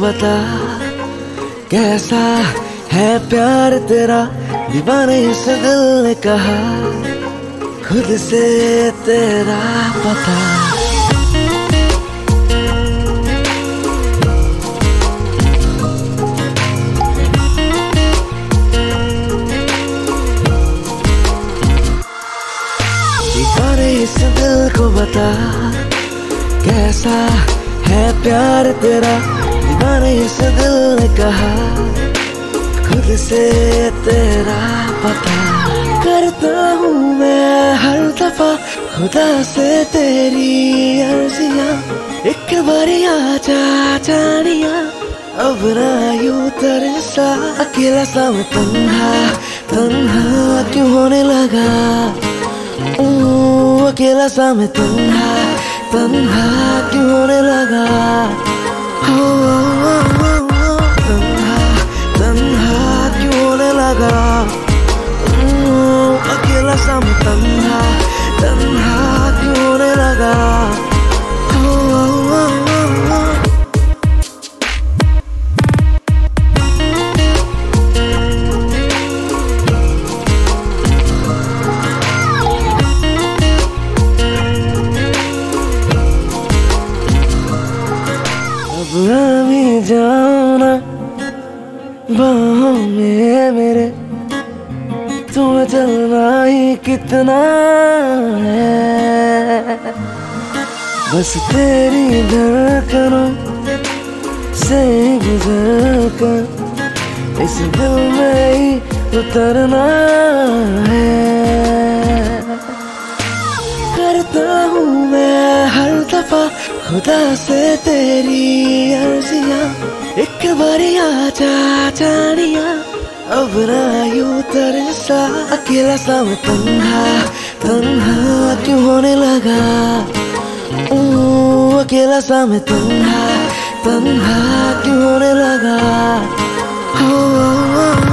बता कैसा है प्यार तेरा, दीवाने इस दिल ने कहा खुद से तेरा पता। दीवाने इस दिल को बता कैसा है प्यार तेरा, दीवाने इस दिल ने कहा खुद से तेरा पता। करता हूँ मैं हर दफा खुदा से तेरी अर्जियां, एक बारी आजा जानिया अब ना यूं तरसा। अकेला सा मैं तन्हा तन्हा क्यों होने लगा, अकेला सा मैं तन्हा तन्हा क्यों होने लगा। तन्हा तन्हा क्यों होने लगा, अकेला सा मैं तन्हा तन्हा क्यों होने लगा। अब भी जाओ ना बाहों में मेरे, तुम्हें चलना ही कितना है। बस तेरी धड़कनों से गुजर कर इस दिल में ही उतरना है। करता हूँ मैं हर दफा खुदा से तेरी अर्जियां, एक बारी आजा जानिया अब ना यूं तरसा। अकेला सा मैं तन्हा तन्हा क्यों होने लगा, अकेला सा मैं तन्हा तन्हा क्यों होने लगा।